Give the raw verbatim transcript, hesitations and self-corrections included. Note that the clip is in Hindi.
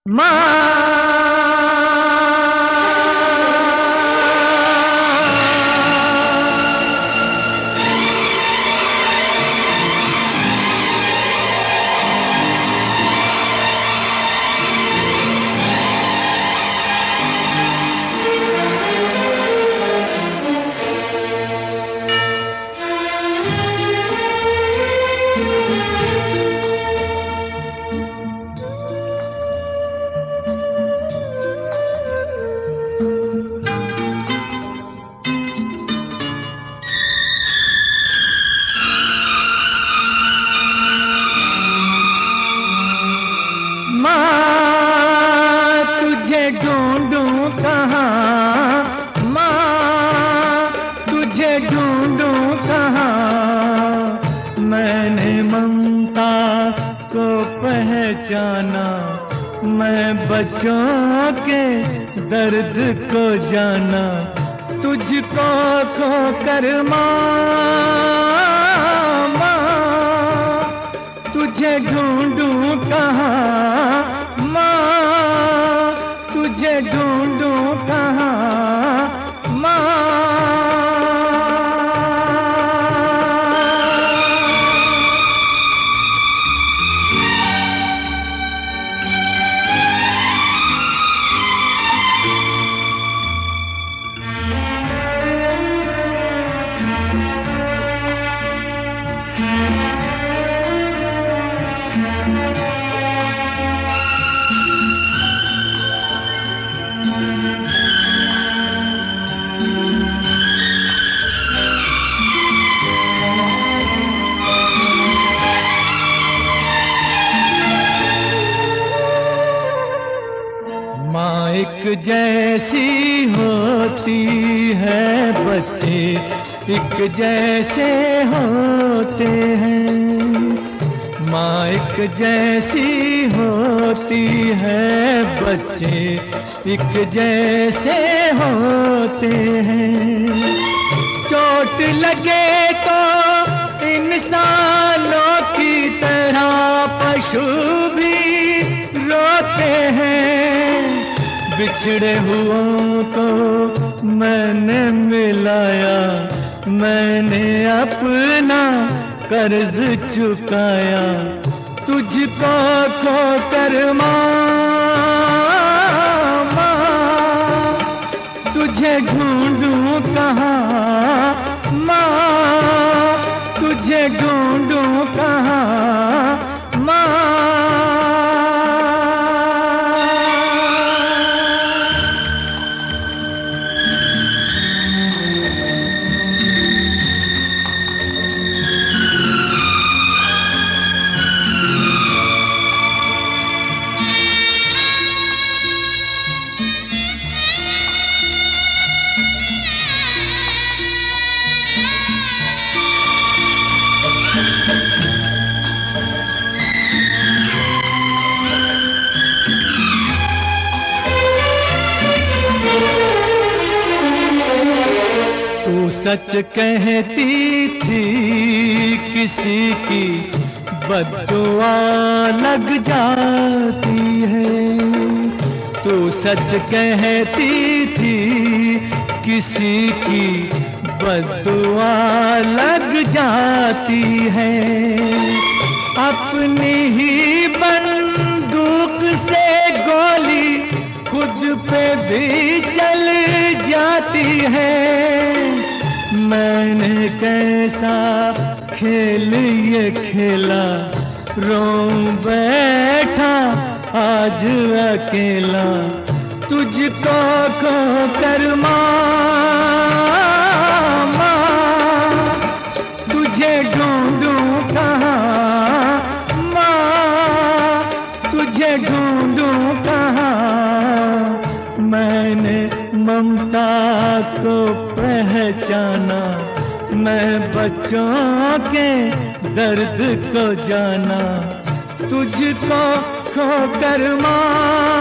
माँ माँ तुझे ढूंढूं कहाँ, माँ तुझे ढूंढूं कहाँ। मैंने ममता को पहचाना, मैं बच्चों के दर्द को जाना। तुझको खो कर माँ, तुझे ढूंढूं कहाँ, माँ तुझे ढूंढूं कहाँ, माँ। माँ एक जैसी होती है, बच्चे एक जैसे होते हैं। माँ एक जैसी होती है, बच्चे एक जैसे होते हैं। चोट लगे तो इंसानों की तरह पशु भी रोते हैं। बिछड़े हुओं को मैंने मिलाया, मैंने अपना कर्ज चुकाया। तुझको खो कर माँ, तुझे ढूंढूं कहाँ, माँ तुझे ढूंढूं कहाँ, माँ। तू सच कहती थी, किसी की बद्दुआ लग जाती है। तू सच कहती थी, किसी की बद्दुआ लग जाती है। अपनी ही बंदूक से गोली खुद पे भी चल जाती है। मैंने कैसा खेल ये खेला, रो बैठा आज अकेला। तुझको खो कर माँ, तुझे ढूंढूं कहाँ, माँ तुझे ढूंढूं कहाँ। मैंने ममता को पहचाना, मैं बच्चों के दर्द को जाना। तुझको खो कर माँ,